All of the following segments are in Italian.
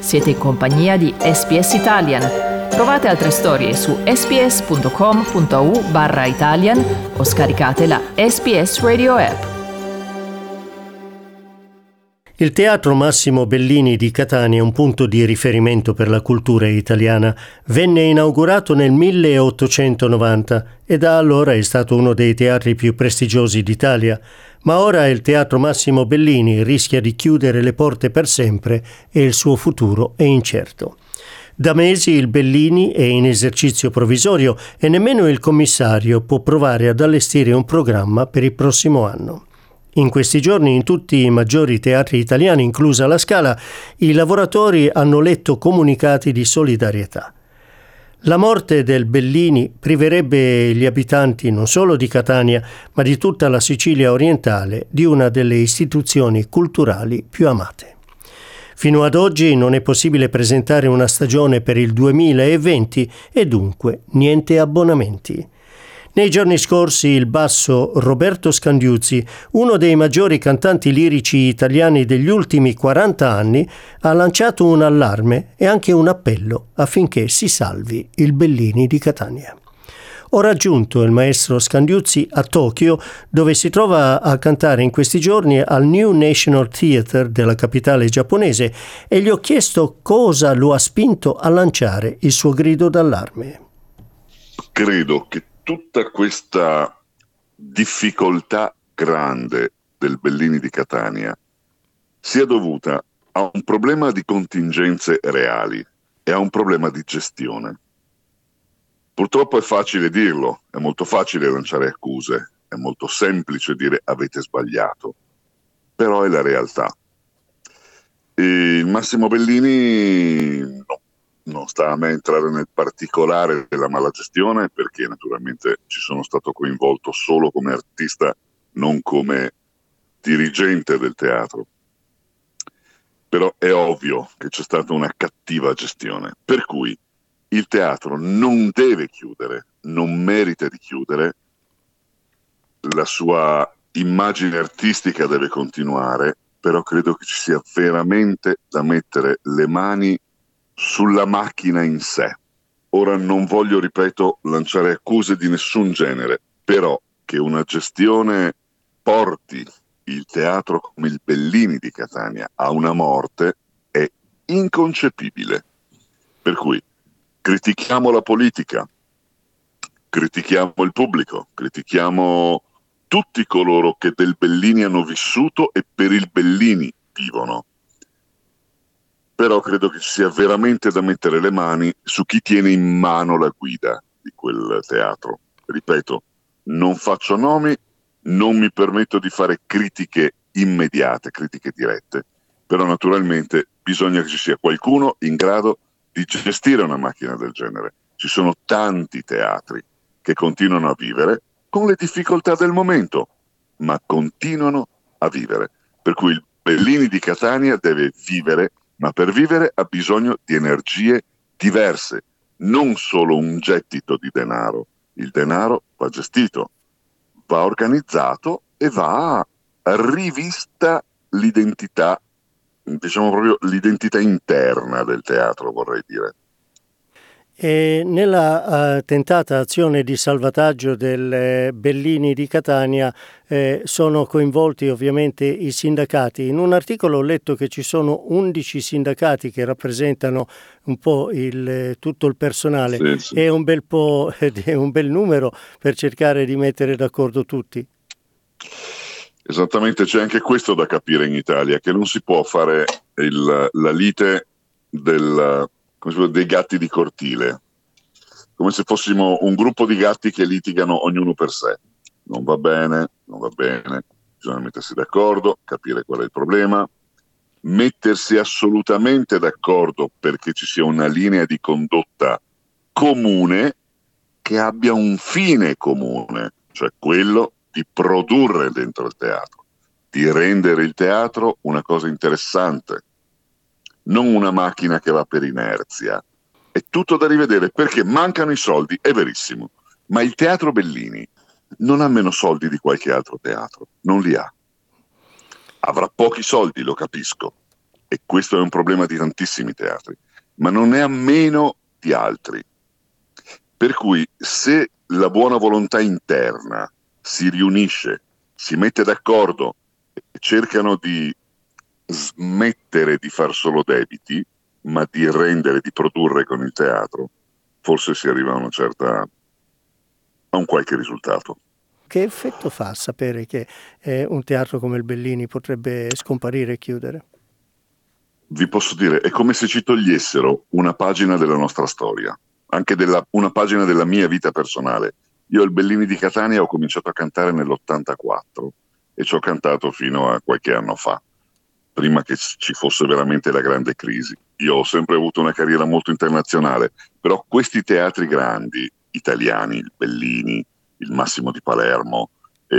Siete in compagnia di SBS Italian. Trovate altre storie su sbs.com.au/Italian o scaricate la SBS Radio app. Il Teatro Massimo Bellini di Catania, un punto di riferimento per la cultura italiana, venne inaugurato nel 1890 e da allora è stato uno dei teatri più prestigiosi d'Italia. Ma ora il Teatro Massimo Bellini rischia di chiudere le porte per sempre e il suo futuro è incerto. Da mesi il Bellini è in esercizio provvisorio e nemmeno il commissario può provare ad allestire un programma per il prossimo anno. In questi giorni in tutti i maggiori teatri italiani, inclusa la Scala, i lavoratori hanno letto comunicati di solidarietà. La morte del Bellini priverebbe gli abitanti non solo di Catania, ma di tutta la Sicilia orientale di una delle istituzioni culturali più amate. Fino ad oggi non è possibile presentare una stagione per il 2020 e dunque niente abbonamenti. Nei giorni scorsi il basso Roberto Scandiuzzi, uno dei maggiori cantanti lirici italiani degli ultimi 40 anni, ha lanciato un allarme e anche un appello affinché si salvi il Bellini di Catania. Ho raggiunto il maestro Scandiuzzi a Tokyo, dove si trova a cantare in questi giorni al New National Theatre della capitale giapponese, e gli ho chiesto cosa lo ha spinto a lanciare il suo grido d'allarme. Credo che tutta questa difficoltà grande del Bellini di Catania sia dovuta a un problema di contingenze reali e a un problema di gestione. Purtroppo è facile dirlo, è molto facile lanciare accuse, è molto semplice dire avete sbagliato, però è la realtà. E il Massimo Bellini non sta a me entrare nel particolare della malagestione, perché naturalmente ci sono stato coinvolto solo come artista, non come dirigente del teatro. Però è ovvio che c'è stata una cattiva gestione, per cui il teatro non deve chiudere, non merita di chiudere, la sua immagine artistica deve continuare, però credo che ci sia veramente da mettere le mani sulla macchina in sé. Ora non voglio, ripeto, lanciare accuse di nessun genere, però che una gestione porti il teatro come il Bellini di Catania a una morte è inconcepibile. Per cui critichiamo la politica, critichiamo il pubblico, critichiamo tutti coloro che del Bellini hanno vissuto e per il Bellini vivono. Però credo che ci sia veramente da mettere le mani su chi tiene in mano la guida di quel teatro. Ripeto, non faccio nomi, non mi permetto di fare critiche immediate, critiche dirette, però naturalmente bisogna che ci sia qualcuno in grado di gestire una macchina del genere. Ci sono tanti teatri che continuano a vivere con le difficoltà del momento, ma continuano a vivere. Per cui il Bellini di Catania deve vivere, ma per vivere ha bisogno di energie diverse, non solo un gettito di denaro. Il denaro va gestito, va organizzato e va rivista l'identità, diciamo proprio l'identità interna del teatro, vorrei dire. E nella tentata azione di salvataggio del Bellini di Catania sono coinvolti ovviamente i sindacati. In un articolo ho letto che ci sono 11 sindacati che rappresentano un po' tutto il personale. Sì. È un bel po', è un bel numero per cercare di mettere d'accordo tutti. Esattamente, c'è anche questo da capire in Italia, che non si può fare la lite dei gatti di cortile, come se fossimo un gruppo di gatti che litigano ognuno per sé. Non va bene, bisogna mettersi d'accordo, capire qual è il problema, mettersi assolutamente d'accordo perché ci sia una linea di condotta comune che abbia un fine comune, cioè quello di produrre dentro il teatro, di rendere il teatro una cosa interessante, non una macchina che va per inerzia. È tutto da rivedere, perché mancano i soldi, è verissimo, ma il Teatro Bellini non ha meno soldi di qualche altro teatro, non li ha. Avrà pochi soldi, lo capisco, e questo è un problema di tantissimi teatri, ma non è a meno di altri. Per cui se la buona volontà interna si riunisce, si mette d'accordo e cercano di smettere di far solo debiti, ma di rendere, di produrre con il teatro, forse si arriva a un qualche risultato. Che effetto fa sapere che un teatro come il Bellini potrebbe scomparire e chiudere? Vi posso dire, è come se ci togliessero una pagina della nostra storia, anche una pagina della mia vita personale. Io al Bellini di Catania ho cominciato a cantare nell'84 e ci ho cantato fino a qualche anno fa, prima che ci fosse veramente la grande crisi. Io ho sempre avuto una carriera molto internazionale, però questi teatri grandi italiani, il Bellini, il Massimo di Palermo,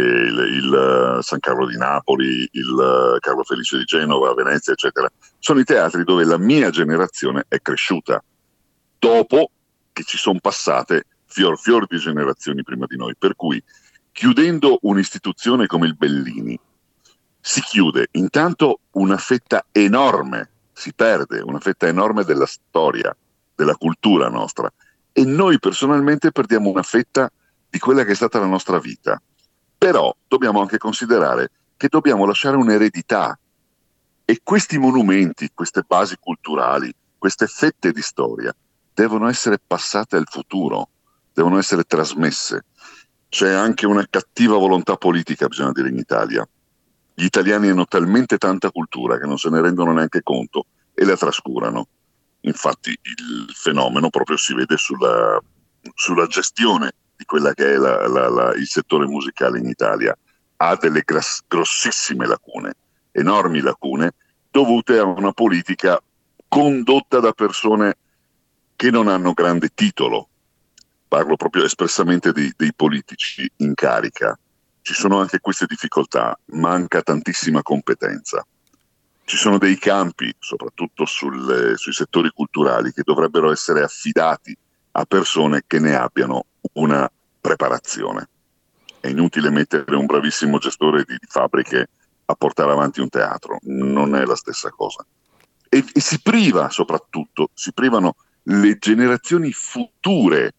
il San Carlo di Napoli, il Carlo Felice di Genova, Venezia, eccetera, sono i teatri dove la mia generazione è cresciuta, dopo che ci sono passate fior di generazioni prima di noi. Per cui, chiudendo un'istituzione come il Bellini, si chiude intanto una fetta enorme, si perde una fetta enorme della storia, della cultura nostra, e noi personalmente perdiamo una fetta di quella che è stata la nostra vita. Però dobbiamo anche considerare che dobbiamo lasciare un'eredità, e questi monumenti, queste basi culturali, queste fette di storia devono essere passate al futuro, devono essere trasmesse. C'è anche una cattiva volontà politica, bisogna dire, in Italia. Gli italiani hanno talmente tanta cultura che non se ne rendono neanche conto e la trascurano. Infatti il fenomeno proprio si vede sulla gestione di quella che è il settore musicale in Italia. Ha delle grossissime lacune, enormi lacune, dovute a una politica condotta da persone che non hanno grande titolo. Parlo proprio espressamente dei politici in carica. Ci sono anche queste difficoltà, manca tantissima competenza. Ci sono dei campi, soprattutto sui settori culturali, che dovrebbero essere affidati a persone che ne abbiano una preparazione. È inutile mettere un bravissimo gestore di fabbriche a portare avanti un teatro, non è la stessa cosa. E si privano le generazioni future,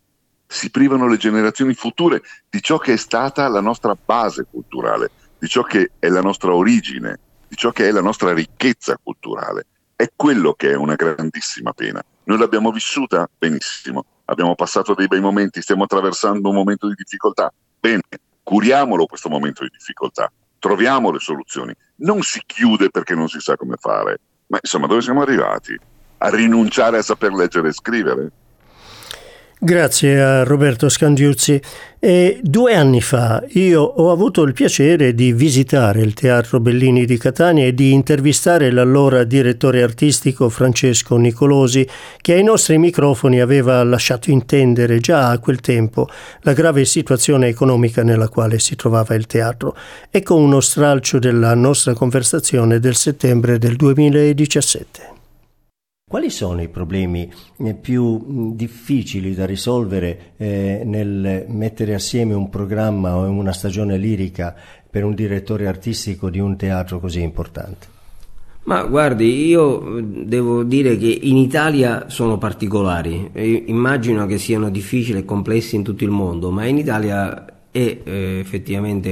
di ciò che è stata la nostra base culturale, di ciò che è la nostra origine, di ciò che è la nostra ricchezza culturale. È quello che è una grandissima pena. Noi l'abbiamo vissuta benissimo, abbiamo passato dei bei momenti, stiamo attraversando un momento di difficoltà. Bene, curiamolo questo momento di difficoltà, troviamo le soluzioni. Non si chiude perché non si sa come fare, ma insomma, dove siamo arrivati? A rinunciare a saper leggere e scrivere? Grazie a Roberto Scandiuzzi. 2 anni fa io ho avuto il piacere di visitare il Teatro Bellini di Catania e di intervistare l'allora direttore artistico Francesco Nicolosi, che ai nostri microfoni aveva lasciato intendere già a quel tempo la grave situazione economica nella quale si trovava il teatro. Ecco uno stralcio della nostra conversazione del settembre del 2017. Quali sono i problemi più difficili da risolvere nel mettere assieme un programma o una stagione lirica per un direttore artistico di un teatro così importante? Ma guardi, io devo dire che in Italia sono particolari, immagino che siano difficili e complessi in tutto il mondo, ma in Italia è effettivamente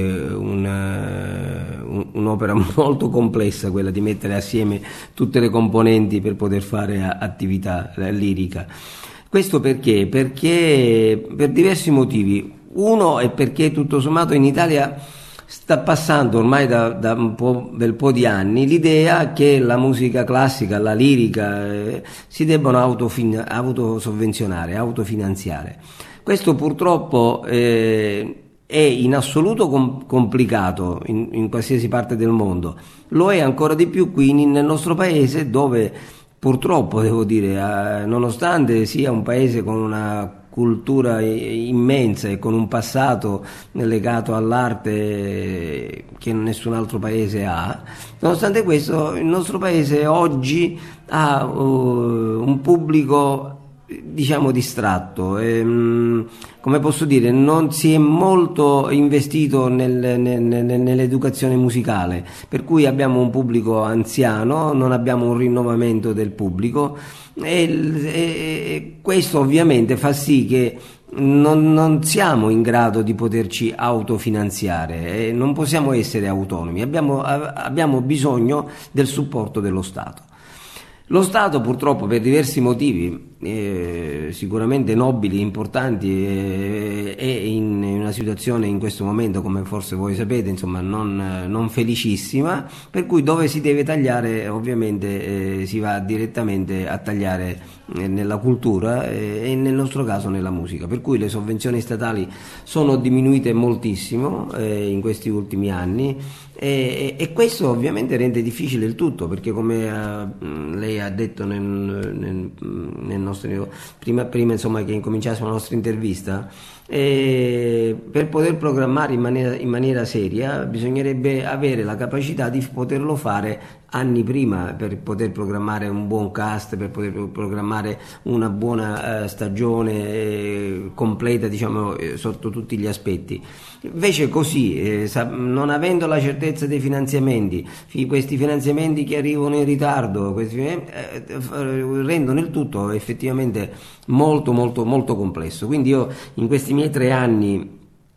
un'opera molto complessa quella di mettere assieme tutte le componenti per poter fare attività lirica. Questo perché? Perché per diversi motivi. Uno è perché tutto sommato in Italia sta passando ormai da un bel po' di anni l'idea che la musica classica, la lirica si debbano autosovvenzionare, autofinanziare. Questo purtroppo è in assoluto complicato in qualsiasi parte del mondo, lo è ancora di più qui nel nostro paese, dove purtroppo devo dire, nonostante sia un paese con una cultura immensa e con un passato legato all'arte che nessun altro paese ha, nonostante questo il nostro paese oggi ha un pubblico diciamo distratto, come posso dire, non si è molto investito nell'educazione musicale, per cui abbiamo un pubblico anziano, non abbiamo un rinnovamento del pubblico e questo ovviamente fa sì che non siamo in grado di poterci autofinanziare, non possiamo essere autonomi, abbiamo bisogno del supporto dello Stato. Lo Stato purtroppo per diversi motivi, sicuramente nobili, importanti, è in una situazione in questo momento, come forse voi sapete, insomma non felicissima, per cui dove si deve tagliare ovviamente si va direttamente a tagliare nella cultura e nel nostro caso nella musica, per cui le sovvenzioni statali sono diminuite moltissimo in questi ultimi anni e questo ovviamente rende difficile il tutto, perché come lei ha detto nel nostro prima insomma che incominciasse la nostra intervista, per poter programmare in maniera seria bisognerebbe avere la capacità di poterlo fare anni prima, per poter programmare un buon cast, per poter programmare una buona stagione completa, diciamo, sotto tutti gli aspetti. Invece così, non avendo la certezza dei finanziamenti, questi finanziamenti che arrivano in ritardo, rendono il tutto effettivamente molto molto molto complesso. Quindi io in questi miei 3 anni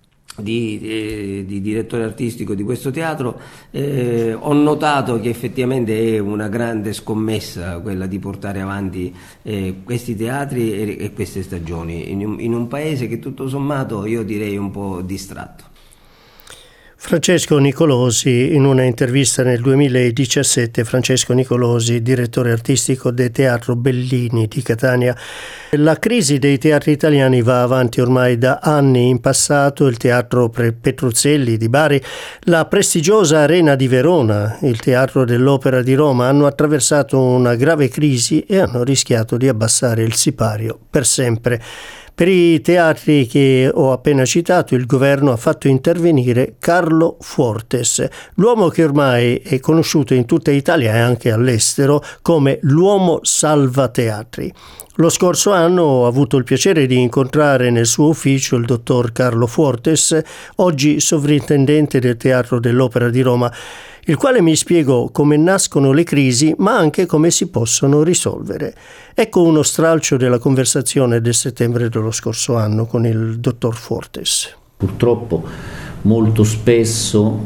di direttore artistico di questo teatro ho notato che effettivamente è una grande scommessa quella di portare avanti questi teatri e queste stagioni in un paese che tutto sommato io direi un po' distratto. Francesco Nicolosi, in una intervista nel 2017, Francesco Nicolosi, direttore artistico del Teatro Bellini di Catania. La crisi dei teatri italiani va avanti ormai da anni. In passato il Teatro Petruzzelli di Bari, la prestigiosa Arena di Verona, il Teatro dell'Opera di Roma hanno attraversato una grave crisi e hanno rischiato di abbassare il sipario per sempre. Per i teatri che ho appena citato, il governo ha fatto intervenire Carlo Fuortes, l'uomo che ormai è conosciuto in tutta Italia e anche all'estero come l'uomo salvateatri. Lo scorso anno ho avuto il piacere di incontrare nel suo ufficio il dottor Carlo Fuortes, oggi sovrintendente del Teatro dell'Opera di Roma, il quale mi spiegò come nascono le crisi, ma anche come si possono risolvere. Ecco uno stralcio della conversazione del settembre dello scorso anno con il dottor Fuortes. Purtroppo molto spesso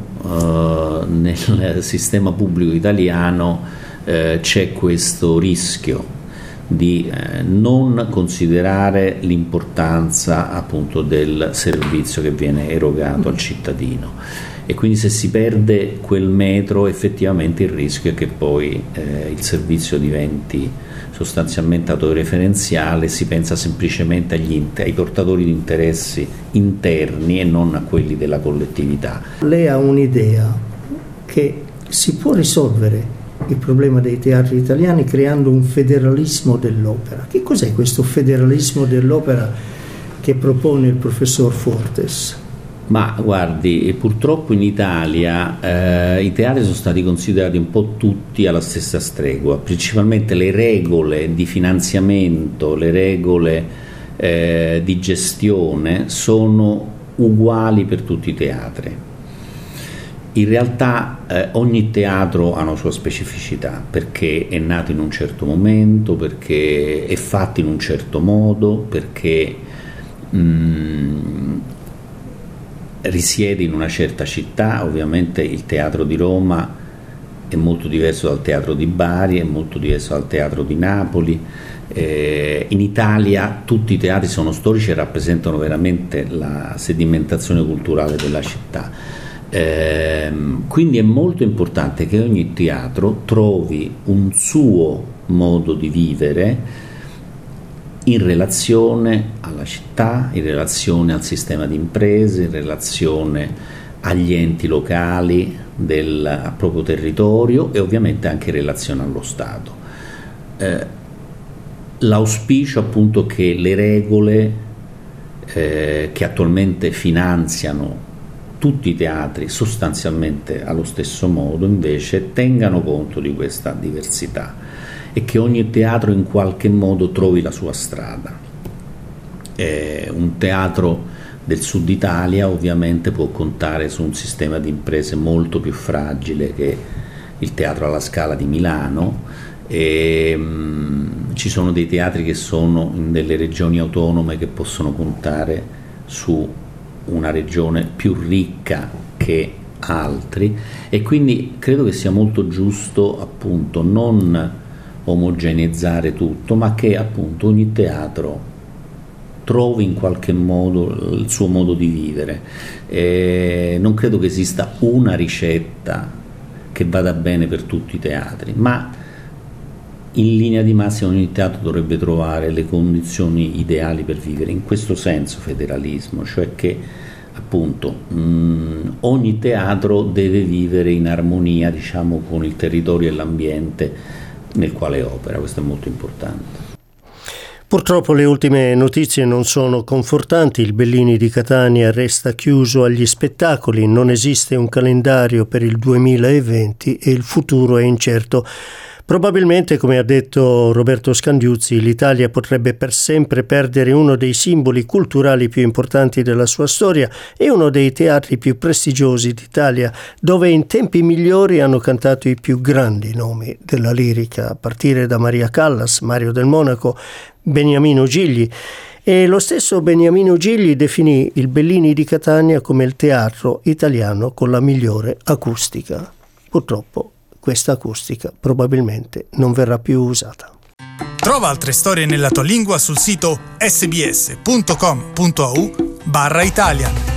nel sistema pubblico italiano c'è questo rischio di non considerare l'importanza appunto del servizio che viene erogato al cittadino. E quindi se si perde quel metro effettivamente il rischio è che poi il servizio diventi sostanzialmente autoreferenziale, si pensa semplicemente ai portatori di interessi interni e non a quelli della collettività. Lei ha un'idea che si può risolvere il problema dei teatri italiani creando un federalismo dell'opera. Che cos'è questo federalismo dell'opera che propone il professor Fuortes? Ma guardi, purtroppo in Italia i teatri sono stati considerati un po' tutti alla stessa stregua, principalmente le regole di finanziamento, le regole di gestione sono uguali per tutti i teatri. In realtà ogni teatro ha una sua specificità, perché è nato in un certo momento, perché è fatto in un certo modo, perché risiede in una certa città. Ovviamente il teatro di Roma è molto diverso dal teatro di Bari, è molto diverso dal teatro di Napoli. In Italia tutti i teatri sono storici e rappresentano veramente la sedimentazione culturale della città. Quindi è molto importante che ogni teatro trovi un suo modo di vivere in relazione alla città, in relazione al sistema di imprese, in relazione agli enti locali del proprio territorio e ovviamente anche in relazione allo Stato. L'auspicio appunto che le regole che attualmente finanziano tutti i teatri sostanzialmente allo stesso modo invece tengano conto di questa diversità e che ogni teatro in qualche modo trovi la sua strada. Un teatro del sud Italia ovviamente può contare su un sistema di imprese molto più fragile che il Teatro alla Scala di Milano, e ci sono dei teatri che sono in delle regioni autonome che possono contare su una regione più ricca che altri, e quindi credo che sia molto giusto appunto non omogeneizzare tutto, ma che appunto ogni teatro trovi in qualche modo il suo modo di vivere. Non credo che esista una ricetta che vada bene per tutti i teatri, ma in linea di massima ogni teatro dovrebbe trovare le condizioni ideali per vivere. In questo senso federalismo, cioè che appunto ogni teatro deve vivere in armonia, diciamo, con il territorio e l'ambiente nel quale opera. Questo è molto importante. Purtroppo le ultime notizie non sono confortanti. Il Bellini di Catania resta chiuso agli spettacoli, non esiste un calendario per il 2020 e il futuro è incerto. Probabilmente, come ha detto Roberto Scandiuzzi, l'Italia potrebbe per sempre perdere uno dei simboli culturali più importanti della sua storia e uno dei teatri più prestigiosi d'Italia, dove in tempi migliori hanno cantato i più grandi nomi della lirica, a partire da Maria Callas, Mario del Monaco, Beniamino Gigli. E lo stesso Beniamino Gigli definì il Bellini di Catania come il teatro italiano con la migliore acustica. Purtroppo questa acustica probabilmente non verrà più usata. Trova altre storie nella tua lingua sul sito sbs.com.au/Italian.